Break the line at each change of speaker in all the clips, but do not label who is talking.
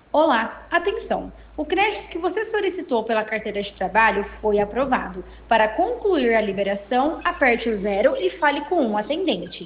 Olá, atenção! O crédito que você solicitou pela carteira de trabalho foi aprovado. Para concluir a liberação, aperte o zero e fale com um atendente.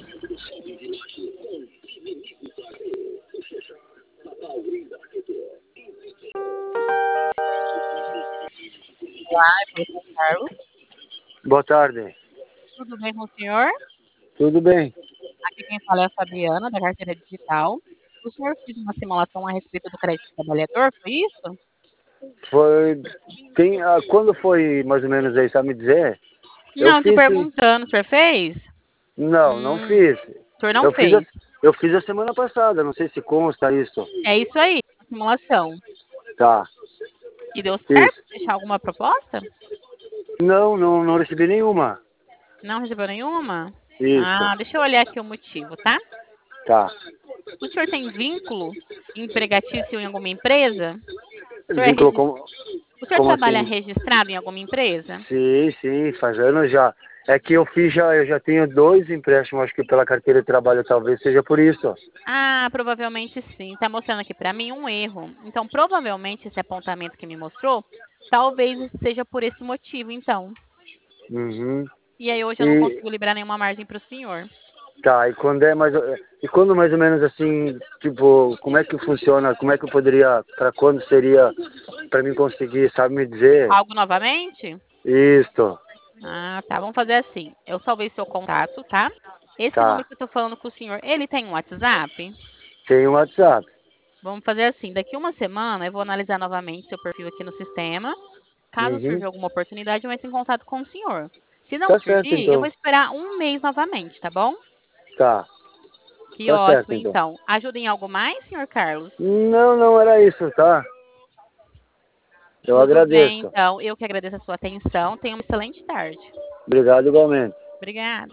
Olá, eu sou o Carlos.
Boa tarde.
Tudo bem com o senhor?
Tudo bem?
Aqui quem fala é a Fabiana, da Carteira Digital. O senhor fez uma simulação a respeito do crédito trabalhador, foi isso?
Foi. Quando foi mais ou menos aí, sabe me dizer? Eu
Não, tô
fiz sim.
perguntando, o senhor fez?
Não fiz.
O senhor não
Eu fiz a,
fez.
eu fiz a semana passada, não sei se consta isso.
É isso aí, a simulação.
Tá,
E deu certo?
isso.
Deixar alguma proposta?
Não recebi nenhuma.
Não recebeu nenhuma?
Isso,
Ah, deixa eu olhar aqui o motivo, tá?
tá.
O senhor tem vínculo empregatício em alguma empresa? O senhor,
Vínculo como,
o senhor
como
trabalha
assim?
registrado em alguma empresa?
Sim, faz anos já. É que eu já tenho dois empréstimos, acho que pela carteira de trabalho talvez seja por isso.
Ah, provavelmente sim. Está mostrando aqui para mim um erro. Então, provavelmente esse apontamento que me mostrou, talvez seja por esse motivo, então.
Uhum.
E aí hoje eu não
E
consigo liberar nenhuma margem para o senhor.
tá, e quando mais ou menos assim, tipo, como é que funciona? Como é que eu poderia, para quando seria para mim conseguir, sabe me dizer?
Algo novamente?
Isto,
Ah, tá. Vamos fazer assim. Eu salvei seu contato, tá? Esse número
tá.
que eu tô falando com o senhor, ele tem um WhatsApp?
Tem um WhatsApp.
Vamos fazer assim. Daqui uma semana eu vou analisar novamente seu perfil aqui no sistema. Caso
Uhum.
surja alguma oportunidade, eu entro em contato com o senhor. Se não
Tá certo
surgir, eu vou
então.
esperar um mês novamente, tá bom?
Tá.
Que
Tá certo
ótimo,
então.
então. Ajuda em algo mais, senhor Carlos?
Não era isso, tá? Eu
Tudo bem,
agradeço.
então. Eu que agradeço a sua atenção. Tenha uma excelente tarde.
Obrigado igualmente.
Obrigada.